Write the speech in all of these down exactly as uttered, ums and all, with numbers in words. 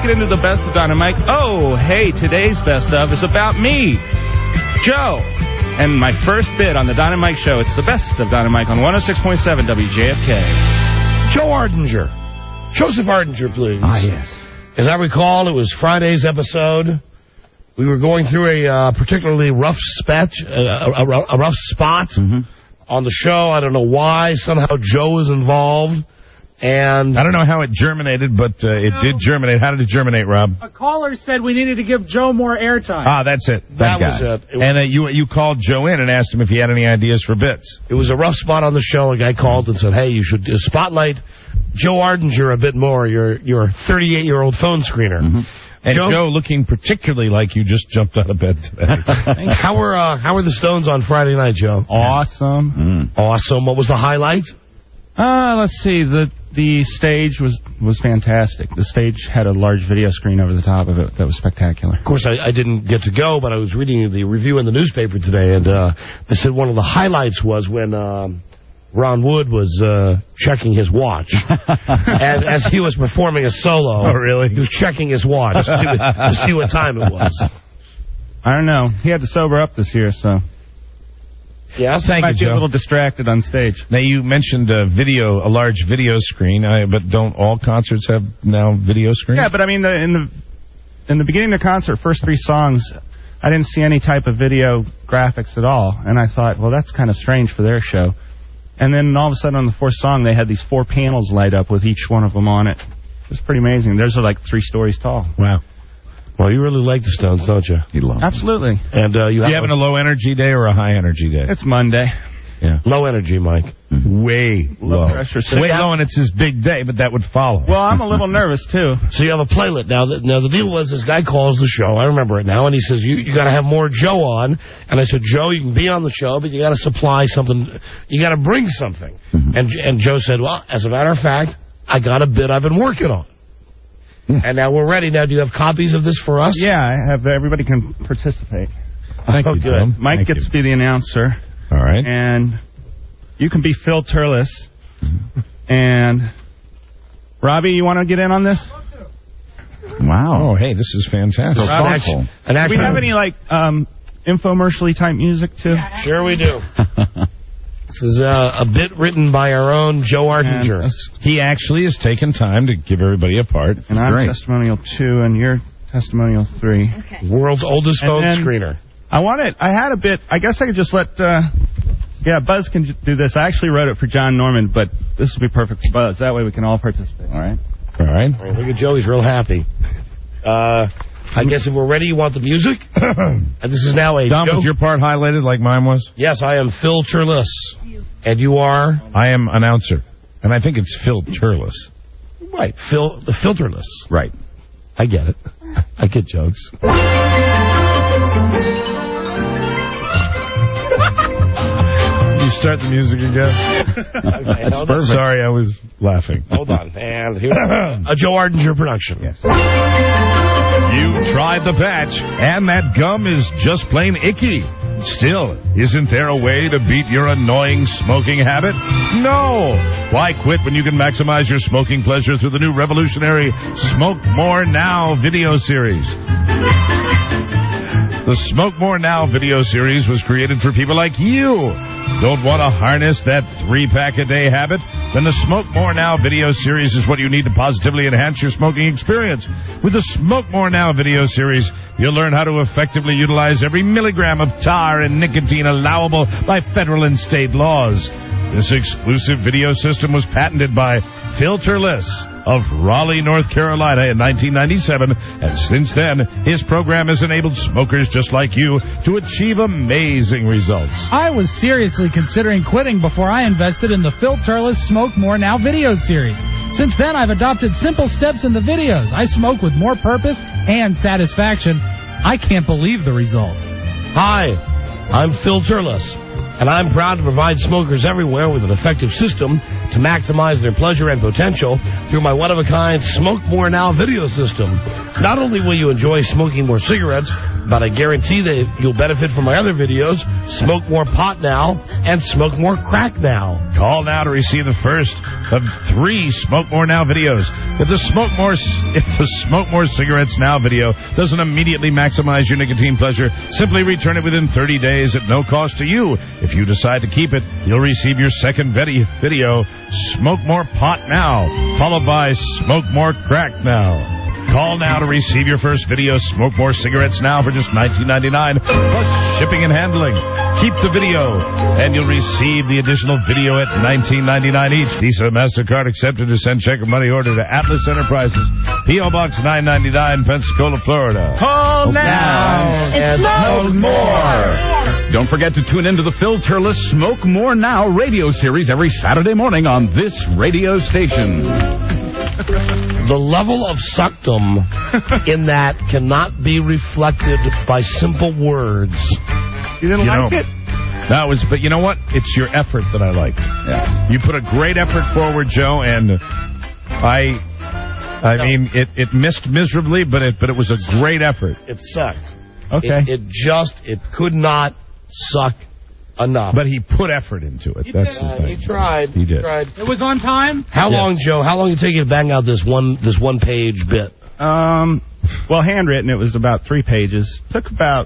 get into the best of Dynamite. Oh, hey, today's best of is about me, Joe. And my first bit on the Dynamite show, it's the best of Dynamite on one oh six point seven W J F K. Joe Ardinger. Joseph Ardinger, please. Ah, yes. As I recall, it was Friday's episode. We were going through a uh, particularly rough spatch, uh, a, a, a rough spot mm-hmm. on the show. I don't know why. Somehow Joe was involved. And I don't know how it germinated, but uh, it did germinate. How did it germinate, Rob? A caller said we needed to give Joe more airtime. Ah, that's it. That, that was it. it and uh, you you called Joe in and asked him if he had any ideas for bits. It was a rough spot on the show. A guy called and said, hey, you should uh, spotlight Joe Ardinger a bit more, your your thirty-eight-year-old phone screener. Mm-hmm. And Joe, Joe, looking particularly like you just jumped out of bed today. how were uh, how were the Stones on Friday night, Joe? Awesome. Mm. Awesome. What was the highlight? Uh, let's see. The the stage was, was fantastic. The stage had a large video screen over the top of it that was spectacular. Of course, I, I didn't get to go, but I was reading the review in the newspaper today, and uh, they said one of the highlights was when um, Ron Wood was uh, checking his watch. And as he was performing a solo, oh, really? he was checking his watch to see, what, to see what time it was. I don't know. He had to sober up this year, so... Yeah, thank might you, be Joe. a little distracted on stage. Now, you mentioned a video, a large video screen, uh, but don't all concerts have now video screens? Yeah, but I mean, the, in the in the beginning of the concert, first three songs, I didn't see any type of video graphics at all, and I thought, well, that's kind of strange for their show. And then all of a sudden, on the fourth song, they had these four panels light up with each one of them on it. It was pretty amazing. Theirs are like three stories tall. Wow. Well, you really like the Stones, don't you? You love them. Absolutely. And uh, you, you have having a low energy day or a high energy day? It's Monday. Yeah. Low energy, Mike. Mm-hmm. Way low. low. Pressure. So Way low, and it's his big day, but that would follow. Well, I'm a little nervous, too. So you have a playlet. Now, the, now, the deal was this guy calls the show. I remember it now. And he says, you, you got to have more Joe on. And I said, Joe, you can be on the show, but you got to supply something. You got to bring something. Mm-hmm. And, and Joe said, well, as a matter of fact, I got a bit I've been working on. And now we're ready. Now, do you have copies of this for us? Yeah, I have. Everybody can participate. Thank oh, you, good. Tom. Mike Thank gets you. to be the announcer. All right. And you can be Phil Turles. And Robbie, you want to get in on this? Wow. Oh, hey, this is fantastic. So thoughtful. And actually, do we have any, like, um, infomercially type music, too? Sure we do. This is uh, a bit written by our own Joe Ardinger. He actually has taken time to give everybody a part. And I'm Great. testimonial two, and you're testimonial three. Okay. World's oldest phone then- screener. I wanted, I had a bit, I guess I could just let, uh, yeah, Buzz can j- do this. I actually wrote it for John Norman, but this would be perfect for Buzz. That way we can all participate. All right. All right. All right, look at Joe. He's real happy. Uh, I guess if we're ready, you want the music? And this is now a Dom, Joe. was your part highlighted like mine was? Yes, I am Phil Turles. And you are? I am announcer. And I think it's Phil Turles. Right, Phil, the Filterless. Right. I get it. I get jokes. You start the music again? Okay, That's no, perfect. Sorry, I was laughing. Hold on. And here a Joe Ardinger production. Yes. You tried the patch, and that gum is just plain icky. Still, isn't there a way to beat your annoying smoking habit? No! Why quit when you can maximize your smoking pleasure through the new revolutionary Smoke More Now video series? The Smoke More Now video series was created for people like you. Don't want to harness that three-pack-a-day habit? Then the Smoke More Now video series is what you need to positively enhance your smoking experience. With the Smoke More Now video series, you'll learn how to effectively utilize every milligram of tar and nicotine allowable by federal and state laws. This exclusive video system was patented by Phil Turles of Raleigh, North Carolina in nineteen ninety-seven, and since then, his program has enabled smokers just like you to achieve amazing results. I was seriously considering quitting before I invested in the Phil Turles Smoke More Now video series. Since then, I've adopted simple steps in the videos. I smoke with more purpose and satisfaction. I can't believe the results. Hi, I'm Phil Turles, and I'm proud to provide smokers everywhere with an effective system to maximize their pleasure and potential through my one-of-a-kind Smoke More Now video system. Not only will you enjoy smoking more cigarettes, but I guarantee that you'll benefit from my other videos, Smoke More Pot Now and Smoke More Crack Now. Call now to receive the first of three Smoke More Now videos. If the Smoke More if the Smoke More Cigarettes Now video doesn't immediately maximize your nicotine pleasure, simply return it within thirty days at no cost to you. If you decide to keep it, you'll receive your second video, Smoke More Pot Now, followed by Smoke More Crack Now. Call now to receive your first video, Smoke More Cigarettes Now, for just nineteen ninety-nine dollars, plus shipping and handling. Keep the video, and you'll receive the additional video at nineteen ninety-nine dollars each. Visa, MasterCard accepted. To send check or money order to Atlas Enterprises, P O. Box nine ninety-nine, Pensacola, Florida. Call now and smoke more. Don't forget to tune into the Phil Turles Smoke More Now radio series every Saturday morning on this radio station. The level of suckdom in that cannot be reflected by simple words. You didn't You like know, it? That was, but you know what? It's your effort that I like. Yes. You put a great effort forward, Joe, and I, I No. mean, it, it missed miserably, but it, but it was a great effort. It sucked. Okay. It, it just, it could not suck enough. But he put effort into it. He That's did. the Uh, thing. he tried. He did. tried. It was on time. How Yeah. long, Joe? How long did it take you to bang out this one this one page bit? Um, well, handwritten, it was about three pages. Took about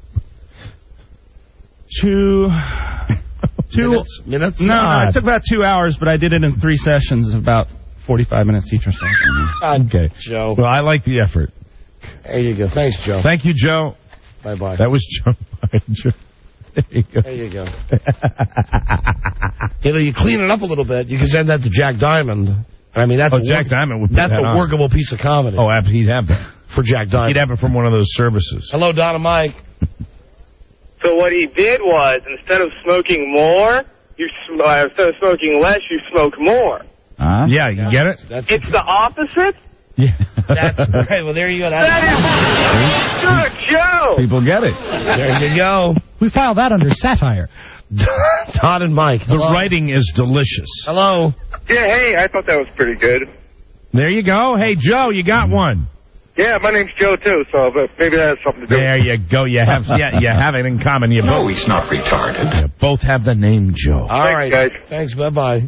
two... two minutes? Minutes? No, no, God. it took about two hours, but I did it in three sessions of about forty-five minutes each or so. God, Okay. Joe. Well, I like the effort. There you go. Thanks, Joe. Thank you, Joe. Bye bye. That was Joe. Joe. There you go. There you go. You know, you clean it up a little bit. You can send that to Jack Diamond. I mean, that's Oh, a Jack work- Diamond would put That's that a on. workable piece of comedy Oh, ab- he'd have that. for Jack Diamond. He'd have it from one of those services. Hello, Donna Mike. So what he did was, instead of smoking more, you sm- uh, instead of smoking less, you smoke more. Huh? Yeah, you get it? That's It's the opposite? Yeah. that's right. Well, there you go. That That's, is good, Joe! People get it. there you go. We file that under satire. Todd and Mike. The Hello. writing is delicious. Hello. Yeah, hey, I thought that was pretty good. There you go. Hey, Joe, you got one. Yeah, my name's Joe, too, so but maybe that has something to do There you go. You have yeah, you have it in common. You No, both, he's not retarded. you both have the name Joe. All right. guys. Thanks. Bye-bye.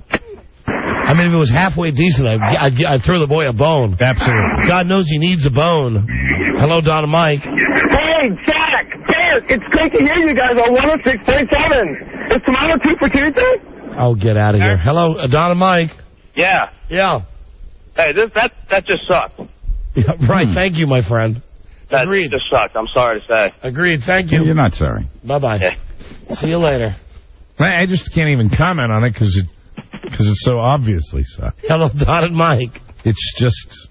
I mean, if it was halfway decent, I'd, I'd, I'd throw the boy a bone. Absolutely. God knows he needs a bone. Hello, Donna Mike. Hey, Jack! Jack! It's great to hear you guys on one oh six point seven. Is tomorrow two for Tuesday? Oh, get out of here. Hello, uh, Donna Mike. Yeah. Yeah. Hey, this that that just sucked. Yeah, right. Thank you, my friend. That Agreed. just sucked. I'm sorry to say. Agreed. Thank you. You're not sorry. Bye-bye. Yeah. See you later. I I just can't even comment on it because it, cause it's so obviously sucked. Hello, Don and Mike. It's just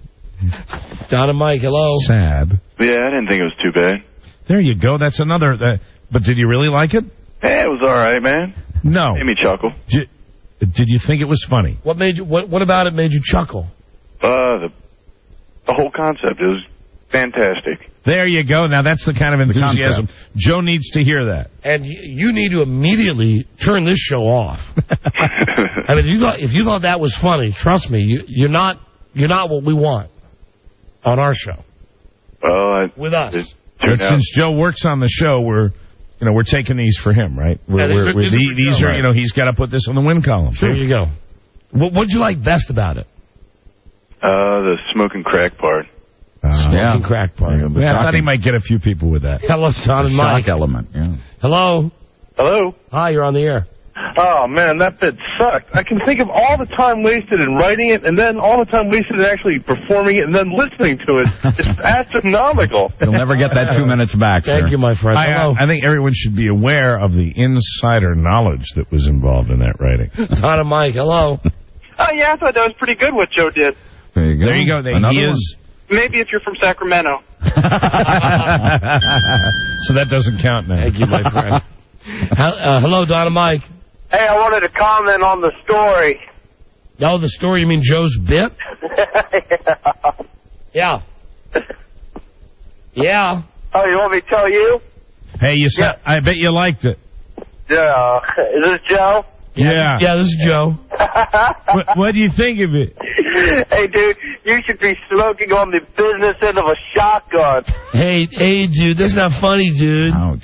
Don and Mike, hello. sad. Yeah, I didn't think it was too bad. There you go. That's another. Uh, but did you really like it? Hey, it was all right, man. No. Made me chuckle. Did, did you think it was funny? What made you? What, what about it made you chuckle? Uh, the, the whole concept, it was fantastic. There you go. Now that's the kind of enthusiasm. concept. Joe needs to hear that. And you, you need to immediately turn this show off. I mean, if you thought if you thought that was funny, trust me, you, you're not you're not what we want on our show Well, I, with us. it But turned out, since Joe works on the show, we're, you know, we're taking these for him, right? We're, Yeah, these we're, are- we're, these are the- for these Joe, are, you know, he's got to put this on the win column. There you go. What what'd you like best about it? uh, the smoking crack part. Uh, Smoking crack part. Yeah, the yeah, I thought he shocking- might get a few people with that. Hello, Don and shock Mike. element. Yeah. Hello. Hello? Hi, you're on the air. Oh, man, that bit sucked. I can think of all the time wasted in writing it and then all the time wasted in actually performing it and then listening to it. It's astronomical. You'll never get that two minutes back, sir. Thank you, my friend. I, Hello. I, I think everyone should be aware of the insider knowledge that was involved in that writing. Don and Mike, hello. Oh, yeah, I thought that was pretty good what Joe did. There you go. There you go. There Another he one. is. Maybe if you're from Sacramento. So that doesn't count now. Thank you, my friend. Hel- uh, hello, Don and Mike. Hey, I wanted to comment on the story. No, the story, you mean Joe's bit? Yeah. Yeah. Oh, you want me to tell you? Hey, you said, I bet you liked it. Yeah. Is this Joe? Yeah. Yeah, this is Joe. What, what do you think of it? Hey, dude, You should be smoking on the business end of a shotgun. Hey, hey, dude, that's not funny, dude. Ouch.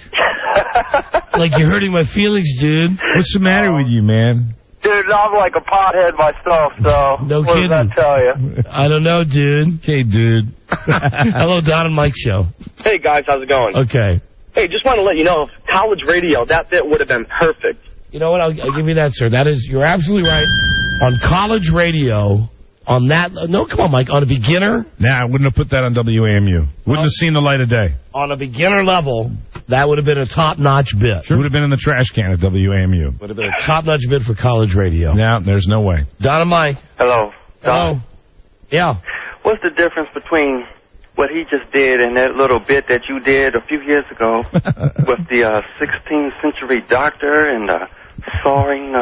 Like, you're hurting my feelings, dude. What's the matter with you, man? Dude, I'm like a pothead myself, so No what kidding. does that tell you? I don't know, dude. Okay, dude. Hello, Don and Mike Show. Hey, guys, how's it going? Okay. Hey, just want to let you know, college radio, that bit would have been perfect. You know what? I'll, I'll give you that, sir. That is, you're absolutely right. On college radio, on that, no, come on, Mike, on a beginner, Nah, I wouldn't have put that on W A M U. Wouldn't have seen the light of day. on a beginner level, that would have been a top-notch bit. It would have been in the trash can at W A M U. Would have been a top-notch bit for college radio. Now, there's no way. Don and Mike. Hello. Hello. Yeah. What's the difference between what he just did and that little bit that you did a few years ago with the uh, sixteenth century doctor and uh, soaring...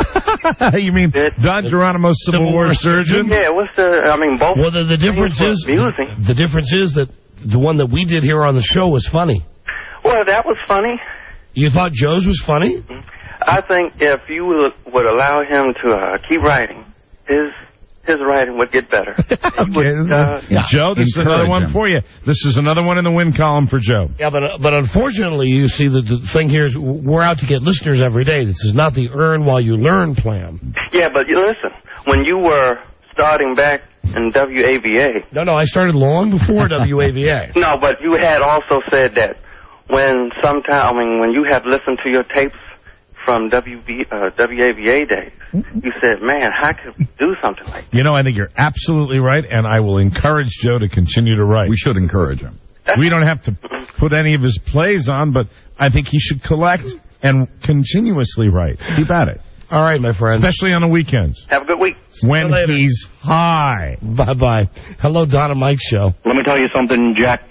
Uh, You mean bit? Don Geronimo, Civil, War surgeon? Yeah, what's the... I mean, both... Well, the, the difference were is, amusing. the difference is that the one that we did here on the show was funny. Well, that was funny. You thought Joe's was funny? I think if you would, would allow him to uh, keep writing, his his writing would get better. Okay, would, uh, Yeah. Joe, this is another Encourage one him. for you. This is another one in the win column for Joe. Yeah, but uh, but unfortunately, you see, the, the thing here is we're out to get listeners every day. This is not the earn while you learn plan. Yeah, but you listen, when you were starting back in W A V A... No, no, I started long before W A V A. No, but you had also said that when sometime, I mean, when you had listened to your tapes from W B, uh, W A V A days, you said, man, how could we do something like that? You know, I think you're absolutely right, and I will encourage Joe to continue to write. We should encourage him. We don't have to put any of his plays on, but I think he should collect and continuously write. Keep at it. All right, my friend. Especially on the weekends. Have a good week. When later. he's high. Bye-bye. Hello, Don and Mike Show. Let me tell you something, Jack.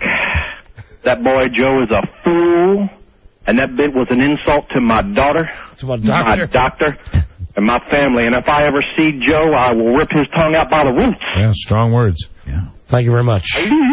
That boy Joe is a fool, and that bit was an insult to my daughter, To my doctor. my doctor, and my family. And if I ever see Joe, I will rip his tongue out by the roots. Yeah, strong words. Yeah. Thank you very much.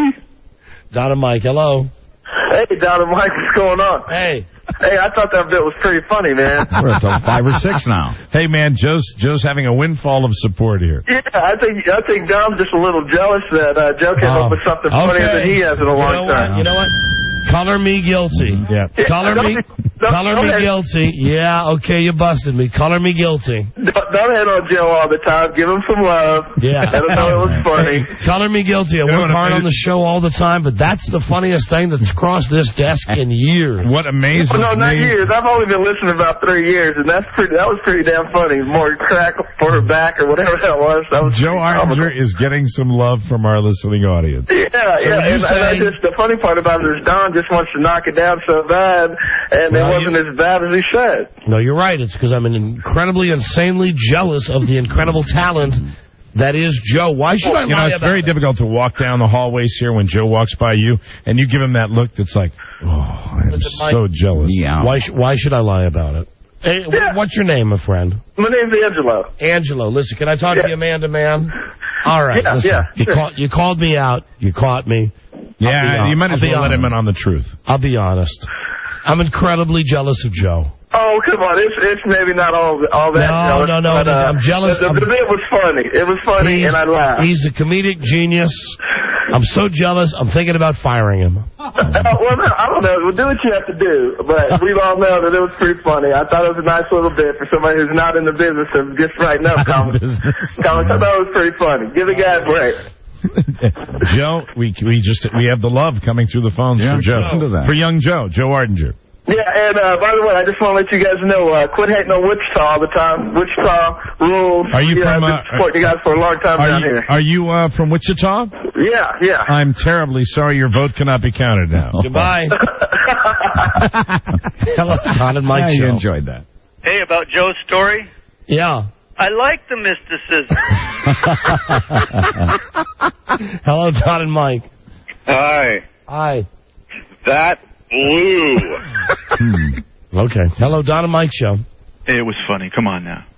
Don and Mike, hello. Hey, Don and Mike, what's going on? Hey. Hey, I thought that bit was pretty funny, man. We're at five or six now. Hey, man, Joe's Joe's having a windfall of support here. Yeah, I think I think Dom's just a little jealous that uh, Joe came Oh. up with something funnier Okay. than he has in a You long know what? time. You know what? Color me guilty. Yeah. Color me, Don't- color don't me hate- guilty. Yeah, okay, you busted me. Color me guilty. Don't, don't hit on Joe all the time. Give him some love. Yeah. Let him know it was funny. Color me guilty. I You know work what hard on amazes- the show all the time, but that's the funniest thing that's crossed this desk in years. What amazes No, not me... years. I've only been listening about three years, and that's pretty. That was pretty damn funny. More crack for her back or whatever that was. That was Joe pretty Arminger is getting some love from our listening audience. Yeah, So yeah. you And, and I say- just the funny part about it is Don just wants to knock it down so bad, and Well, it wasn't you- as bad as he said. No, you're right. It's because I'm incredibly, insanely jealous of the incredible talent that is Joe. Why should I You know, lie it's about very it? difficult to walk down the hallways here when Joe walks by you, and you give him that look that's like, oh, I'm Listen, Mike- so jealous. Yeah. Why, sh- why should I lie about it? Hey, wh- Yeah. what's your name, my friend? My name's Angelo. Angelo. Listen, can I talk Yeah. to you man to man? All right. Yeah, listen. yeah, You, sure. call, you called me out. You caught me. Yeah, I'll be you might hon- as I'll be well let him in honest. on the truth. I'll be honest. I'm incredibly jealous of Joe. Oh, come on. It's it's maybe not all all that No, jealous. no, no, but, listen, uh, I'm jealous. The, the, I'm- the bit was funny. It was funny, He's, and I laughed. he's a comedic genius. I'm so jealous, I'm thinking about firing him. Uh, well, no, I don't know. Well, do what you have to do, but we all know that it was pretty funny. I thought it was a nice little bit for somebody who's not in the business of just writing up comics. Comics, I thought it was pretty funny. Give the guy a break. Joe, we we just we have the love coming through the phones Yeah, for Joe. listen to that. For young Joe, Joe Ardinger. Yeah, and uh, by the way, I just want to let you guys know, uh, quit hating on Wichita all the time. Wichita rules. Are you yeah, from, I've been uh, supporting you guys for a long time Are down you, here. are you uh, from Wichita? Yeah, yeah. I'm terribly sorry your vote cannot be counted now. Goodbye. Hello, Don and Mike Yeah, you show. enjoyed that. Hey, about Joe's story, Yeah. I like the mysticism. Hello, Don and Mike. Hi. Hi. That blew. Okay. Hello, Don and Mike show. It was funny. Come on now.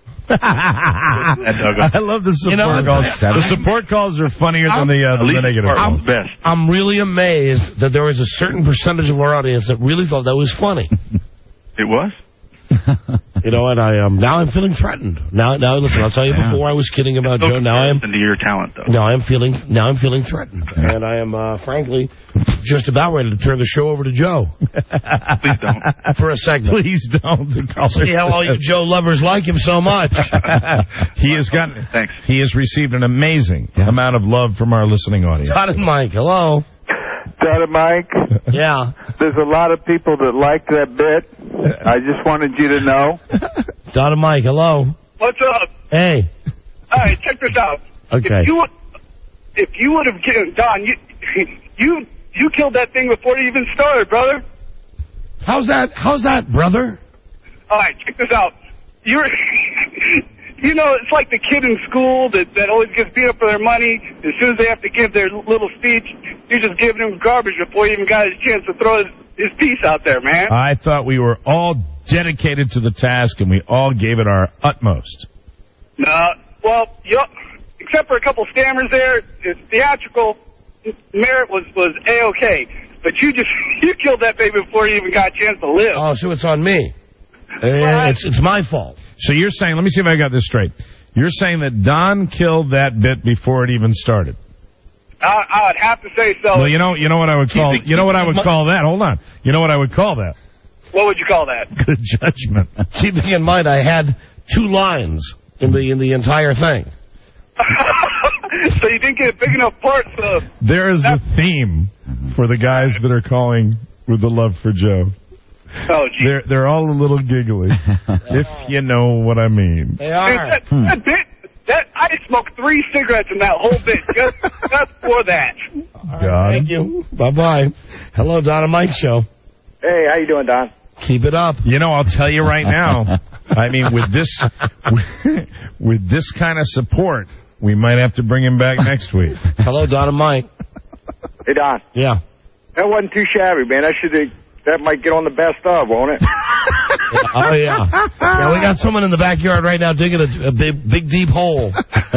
I love the support You know, calls. seven? The support calls are funnier than the, uh, At than the least negative part calls. was best. I'm really amazed that there was a certain percentage of our audience that really thought that was funny. It was? You know, and I um, now I'm feeling threatened. Now, now listen, I'll tell you. Yeah. Before I was kidding about Joe. Now I am. Into your talent, though. Now I'm feeling. Now I'm feeling threatened, yeah. and I am, uh, frankly, just about ready to turn the show over to Joe. Please don't. For a segment. Please don't. See how all you Joe lovers like him so much. He has gotten. Thanks. He has received an amazing yeah. amount of love from our listening audience. Todd and Mike, hello. Todd and Mike. Yeah. There's a lot of people that like that bit. I just wanted you to know. Todd and Mike, hello. What's up? Hey. All right, check this out. Okay. If you would, if you would have given Don, you you you killed that thing before it even started, brother. How's that? How's that, brother? All right, check this out. You're, you know, it's like the kid in school that that always gets beat up for their money. As soon as they have to give their little speech, you're just giving him garbage before he even got his chance to throw his, his piece out there, man. I thought we were all dedicated to the task, and we all gave it our utmost. No, well, you, except for a couple stammers there, his theatrical merit was was A-okay. But you just, you killed that baby before you even got a chance to live. Oh, so it's on me. Uh, it's, it's my fault. So you're saying, let me see if I got this straight. You're saying that Don killed that bit before it even started. I, I would have to say so. Well, you know, you know what I would call, you know what I would call that? Hold on. You know what I would call that? What would you call that? Good judgment. Keeping in mind, I had two lines in the in the entire thing. So you didn't get a big enough part. So there is a theme for the guys that are calling with the love for Joe. Oh, geez. They're they're all a little giggly, if you know what I mean. They are. That, hmm. that bit, that I smoked three cigarettes in that whole bit just, just for that. Right, thank you. Bye bye. Hello, Don and Mike Show. Hey, how you doing, Don? Keep it up. You know, I'll tell you right now. I mean, with this with, with this kind of support, we might have to bring him back next week. Hello, Don and Mike. Hey, Don. Yeah. That wasn't too shabby, man. That should that might get on the best of, won't it? Oh, yeah. Yeah, we got someone in the backyard right now digging a, a big, big, deep hole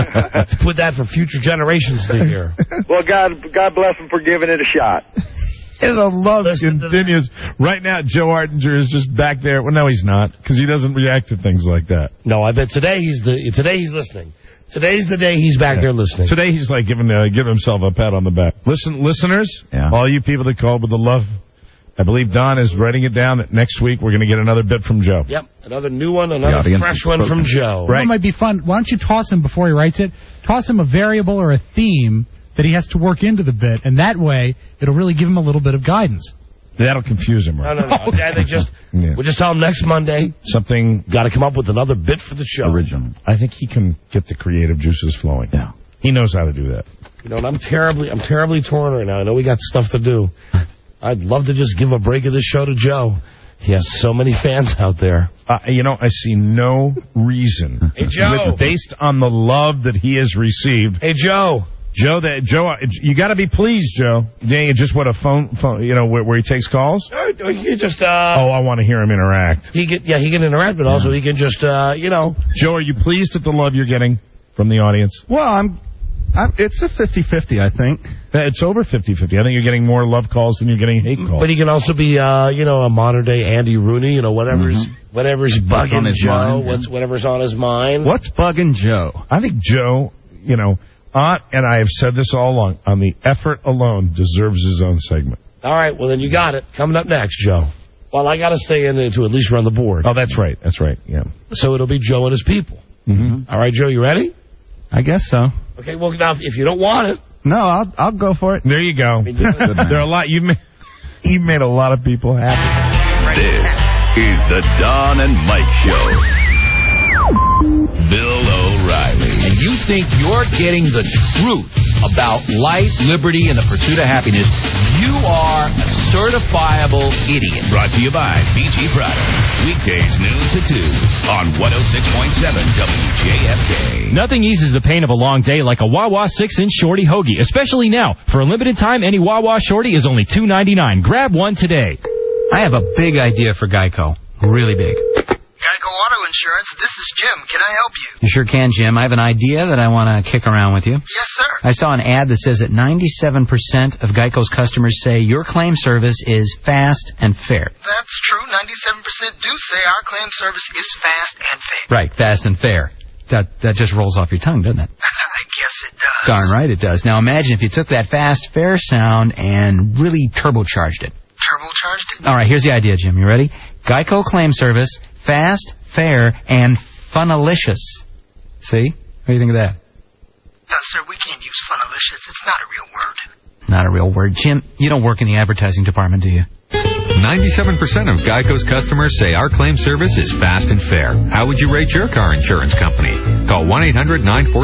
to put that for future generations to hear. Well, God, God bless him for giving it a shot. And the love continues. Right now, Joe Artinger is just back there. Well, no, he's not, because he doesn't react to things like that. No, I bet today he's the today he's listening. Today's the day he's back yeah. there listening. Today he's like giving uh, giving himself a pat on the back. Listen, listeners, yeah. all you people that called with the love, I believe Don is writing it down that next week we're going to get another bit from Joe. Yep, another new one, another fresh one from Joe. Right. It might be fun. Why don't you toss him before he writes it? Toss him a variable or a theme that he has to work into the bit, and that way it'll really give him a little bit of guidance. That'll confuse him, right? No, no, no. Okay, they just, yeah. We'll just tell him next Monday. Something. Got to come up with another bit for the show. Original. I think he can get the creative juices flowing. Yeah. He knows how to do that. You know, and I'm terribly, I'm terribly torn right now. I know we got stuff to do. I'd love to just give a break of this show to Joe. He has so many fans out there. Uh, you know, I see no reason. Hey, Joe. With, based on the love that he has received. Hey, Joe. Joe, that Joe, you got to be pleased, Joe. Yeah, just what a phone, phone you know, where, where he takes calls. Uh, you just. Uh, oh, I want to hear him interact. He can, yeah, he can interact, but yeah. also he can just, uh, you know. Joe, are you pleased at the love you're getting from the audience? Well, I'm. I'm it's a fifty-fifty, I think. It's over fifty-fifty. I think you're getting more love calls than you're getting hate calls. But he can also be, uh, you know, a modern day Andy Rooney. You know, whatever's mm-hmm. whatever's bugging Joe, mind, what's yeah. whatever's on his mind. What's bugging Joe? I think Joe, you know. Uh, and I have said this all along, on the effort alone, deserves his own segment. All right, well, then you got it. Coming up next, Joe. Well, I got to stay in to at least run the board. Oh, that's right. That's right, yeah. So it'll be Joe and his people. Mm-hmm. All right, Joe, you ready? I guess so. Okay, well, now, if you don't want it. No, I'll I'll go for it. There you go. I mean, there are a lot. You've made, you've made a lot of people happy. This is the Don and Mike Show. Bill O'Reilly. And you think you're getting the truth about life, liberty, and the pursuit of happiness, you are a certifiable idiot. Brought to you by B G Products. Weekdays noon to two on one oh six point seven W J F K. Nothing eases the pain of a long day like a Wawa six inch Shorty Hoagie, especially now. For a limited time, any Wawa Shorty is only two ninety-nine. Grab one today. I have a big idea for Geico. Really big. Geico Auto Insurance. This is Jim. Can I help you? You sure can, Jim. I have an idea that I want to kick around with you. Yes, sir. I saw an ad that says that ninety-seven percent of Geico's customers say your claim service is fast and fair. That's true. ninety-seven percent do say our claim service is fast and fair. Right, fast and fair. That that just rolls off your tongue, doesn't it? I guess it does. Darn right it does. Now imagine if you took that fast, fair sound and really turbocharged it. Turbocharged it? All right, here's the idea, Jim. You ready? Geico claim service, fast, fair, and funalicious. See? What do you think of that? No, sir, we can't use funalicious. It's not a real word. Not a real word. Jim, you don't work in the advertising department, do you? ninety-seven percent of Geico's customers say our claim service is fast and fair. How would you rate your car insurance company? Call one eight hundred nine four